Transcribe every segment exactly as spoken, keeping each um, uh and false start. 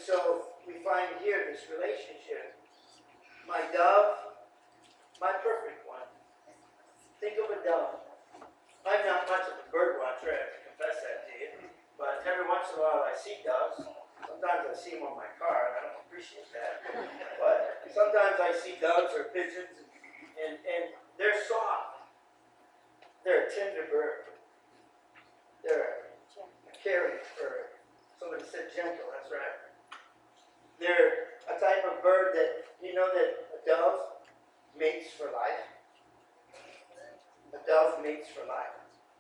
so we find here this relationship. My dove, my perfect one. Think of a dove. I'm not much of a bird watcher, I have to confess that to you. But every once in a while I see doves. Sometimes I see them on my car, and I don't appreciate that. But sometimes I see doves or pigeons, and, and, and they're soft. They're a tender bird. They're a caring bird. Somebody said gentle, that's right. They're a type of bird that, you know that a dove mates for life. A dove mates for life.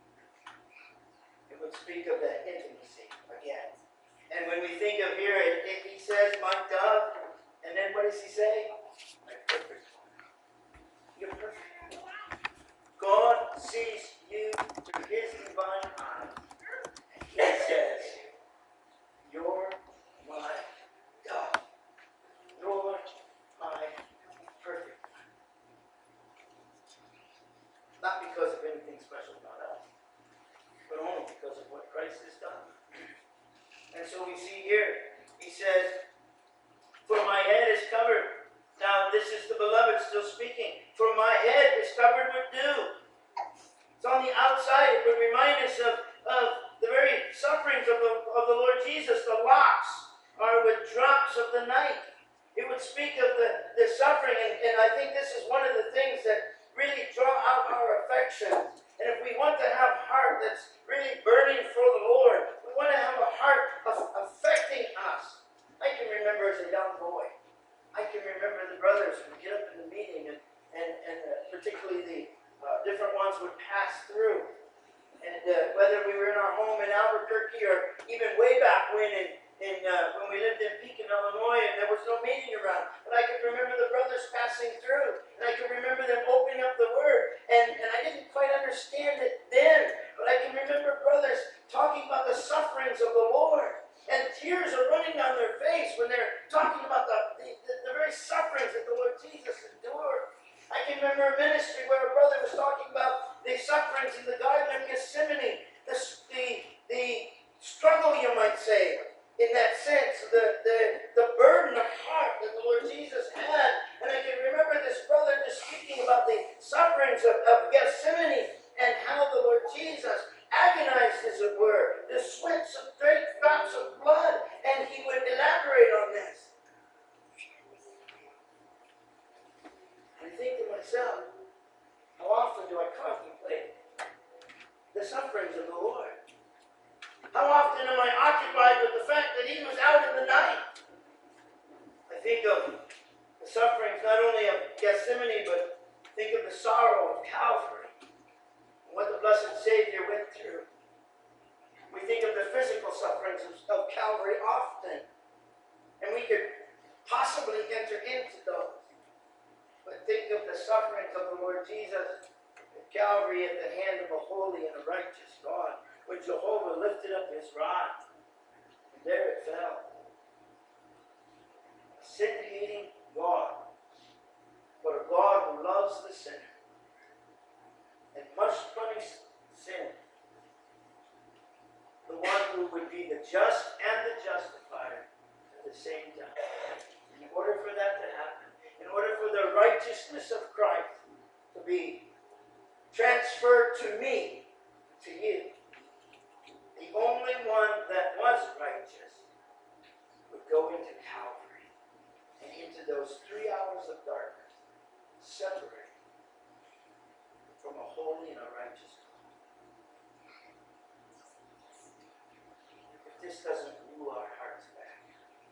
It would speak of that intimacy again. And when we think of here, it, it, he says, my dove, and then what does he say? My perfect one. You're perfect. God sees you through his divine eyes. And he says, you're my dove. You're my perfect one. Not because of anything special about us, but only because of what Christ has done. And so we see here, he says, for my head is covered. Now this is the beloved still speaking. For my head is covered with dew. It's on the outside. It would remind us of, of the very sufferings of the, of the Lord Jesus. The locks are with drops of the night. It would speak of the, the suffering, and, and I think this is one of the things that really draw out our affections. And if we want to have a heart that's really burning for the Lord, we want to have a heart of affecting us. I can remember as a young boy, I can remember the brothers would get up in the meeting, and, and, and uh, particularly the uh, different ones would pass through. And uh, whether we were in our home in Albuquerque or even way back when in, in uh, when we lived in Pekin, Illinois, and there was no meeting around. But I can remember the brothers passing through, and I can remember them opening up the Word. And, and I didn't quite understand it then, but I can remember brothers talking about the sufferings of the Lord. And tears are running down their face when they're talking about the, the, the, the very sufferings that the Lord Jesus endured. I can remember a ministry where a brother was talking about the sufferings in the Garden of Gethsemane, the, the, the struggle, you might say, in that sense, the, the, the burden of heart that the Lord Jesus had. And I can remember this brother just speaking about the sufferings of, of Gethsemane and how the Lord Jesus agonized, as it were, the sweats of great drops of blood, and he would elaborate on this. I think to myself, how often do I contemplate the sufferings of the Lord? How often am I occupied with the fact that he was out in the night? I think of the sufferings not only of Gethsemane, but think of the sorrow of Calvary, and what the blessed Savior went through. We think of the physical sufferings of Calvary often, and we could possibly enter into those. But think of the sufferings of the Lord Jesus at Calvary at the hand of a holy and a righteous God, when Jehovah lifted up his rod, and there it fell. A sin-hating God, but a God who loves the sinner and must punish sin. The one who would be the just and the justifier at the same time. In order for that to happen, in order for the righteousness of Christ to be transferred to me, to you, the only one that was righteous would go into Calvary and into those three hours of darkness, separated from a holy and a righteous God. If this doesn't rule our hearts back,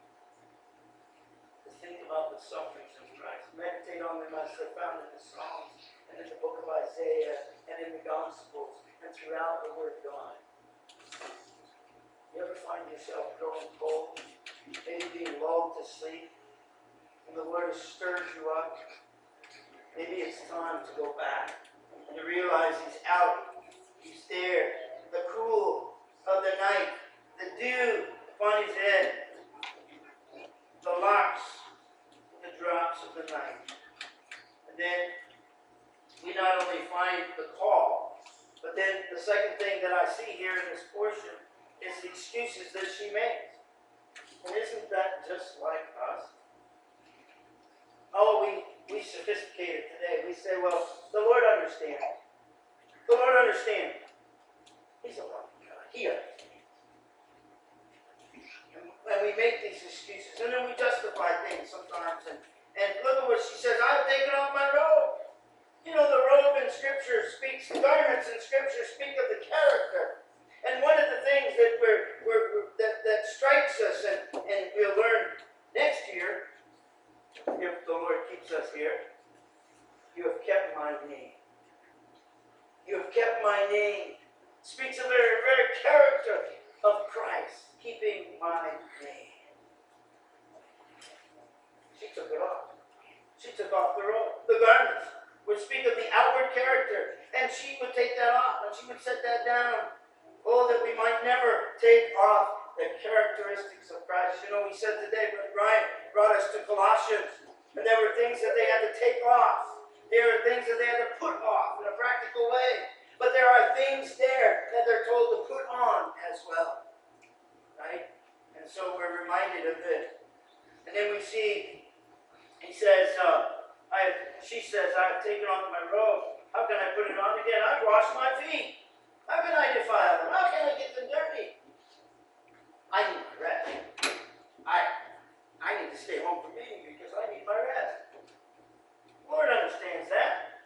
to think about the sufferings of Christ, meditate on them as they're found in the Psalms and in the book of Isaiah and in the Gospels and throughout the Word of God. You ever find yourself growing cold, maybe being lulled to sleep, and the Lord has stirred you up? Maybe it's time to go back and to realize he's out, he's there, the cool of the night, the dew upon his head, the locks, the drops of the night. And then we not only find the call, but then the second thing that I see here in this portion is the excuses that she makes. And isn't that just like us. Oh, we, we sophisticated today. We say, well, the Lord understands. The Lord understands. He's a loving God. He understands. And, and we make these excuses, and then we justify things sometimes. And, and look at what she says, I've taken off my robe. You know, the robe in Scripture speaks, the garments in Scripture speak of the character. And one of the things that we're, we're, we're that, that strikes us, and, and we'll learn next year, if the Lord keeps us here, you have kept my name. You have kept my name. Speaks of the very, very character of Christ, keeping my name. She took it off. She took off the robe, the garments, would speak of the outward character, and she would take that off, and she would set that down. Oh, that we might never take off the characteristics of Christ. You know, we said today, Brother Brian brought us to Colossians, and there were things that they had to take off. There are things that they had to put off in a practical way. But there are things there that they're told to put on as well. Right? And so we're reminded of this. And then we see, he says, uh, I have, she says, I have taken off my robe. How can I put it on again? I've washed my feet. How can I defile them? How can I get them dirty? I need my rest. I, I need to stay home from meeting because I need my rest. The Lord understands that.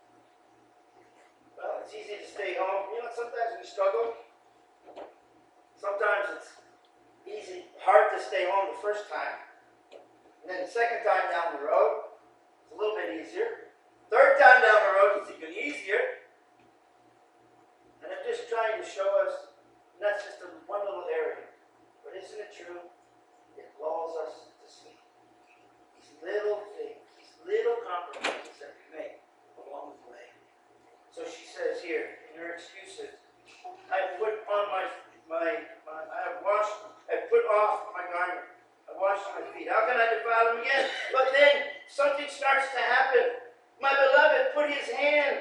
Well, it's easy to stay home. You know, sometimes we struggle. Sometimes it's easy, hard to stay home the first time. And then the second time down the road, it's a little bit easier. Third time down the road, it's even easier. And I'm just trying to show us, and that's just a, one little area. But isn't it true? It lulls us to sleep. These little things, these little compromises that we make along the way. So she says here, in her excuses, I put on my, my, my I have washed, I put off my garment. I washed my feet. How can I defile them again? But then something starts to happen. My beloved put his hand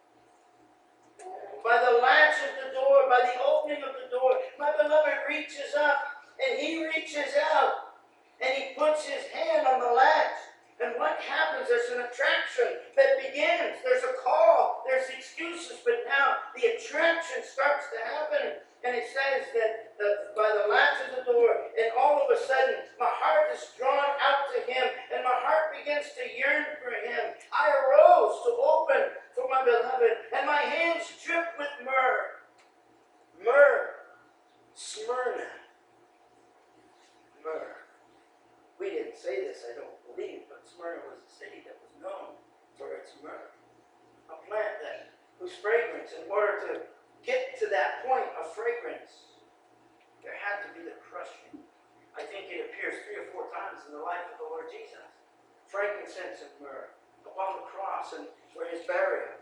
by the latch of the door, by the opening of the door. My beloved reaches up and he reaches out and he puts his hand on the latch. And what happens? There's an attraction that begins. There's a call. There's excuses. But now the attraction starts to happen. And it says that the, by the latch of the door, and all of a sudden, my heart is drawn out to him, and my heart begins to yearn for him. I arose to open for my beloved, and my hands dripped with myrrh. Myrrh. Smyrna. Myrrh. We didn't say this, I don't believe, but Smyrna was a city that was known for its myrrh. A plant that whose fragrance, in order to get to that point of fragrance, there had to be the crushing. I think it appears three or four times in the life of the Lord Jesus. Frankincense and myrrh upon the cross and for his burial.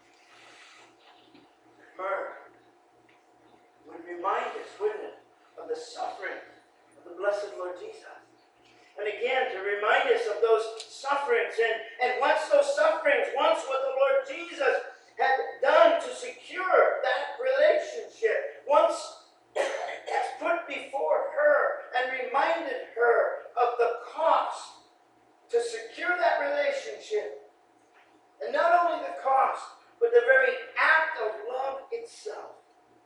Myrrh would remind us, wouldn't it, of the suffering of the blessed Lord Jesus. And again, to remind us of those sufferings. And, and once those sufferings, once what the Lord Jesus had done to secure that relationship, once it's put before her and reminded her of the cost to secure that relationship. And not only the cost, but the very act of love itself.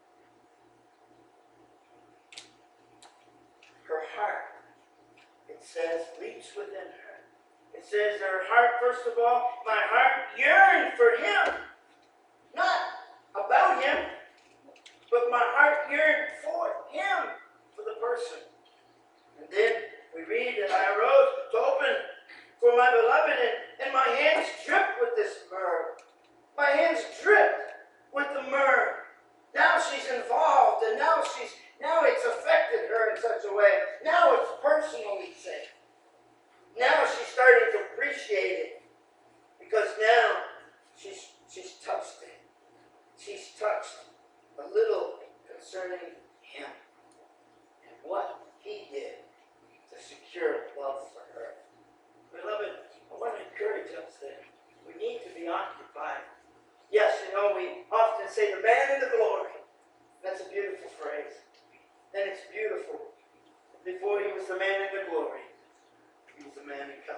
Her heart, it says, leaps within her. It says her heart, first of all, my heart yearned for him. Not about him, but my heart yearned for him, for the person. And then we read that I arose to open for my beloved, and, and my hands dripped with this myrrh. My hands dripped with the myrrh. Now she's involved, and now she's now it's affected her in such a way. Now it's personally safe. Now she's starting to appreciate it, because now she's she's touched it. She's touched a little concerning him and what he did to secure love for her. Beloved, I want to encourage us that we need to be occupied. Yes, you know, we often say the man in the glory. That's a beautiful phrase. And it's beautiful. Before he was was the man in the glory. He was the man in